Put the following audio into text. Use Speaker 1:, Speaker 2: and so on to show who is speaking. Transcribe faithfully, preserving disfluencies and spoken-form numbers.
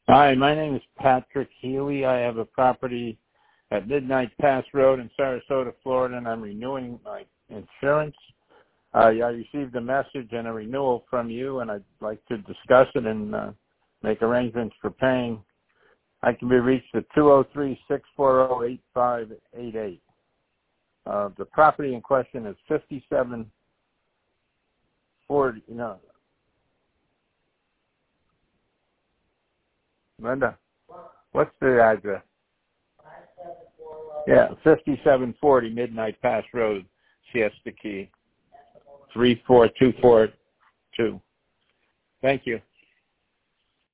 Speaker 1: Hi, my name is Patrick Healy. I have a property at Midnight Pass Road in Sarasota, Florida, and I'm renewing my insurance. Uh, I received a message and a renewal from you, and I'd like to discuss it and uh, make arrangements for paying. I can be reached at two oh three, six four zero, eight five eight eight. Uh, the property in question is fifty-seven forty, no. Linda, what's the address? Yeah, fifty-seven forty Midnight Pass Road, Siesta Key, three four two four two. Thank you.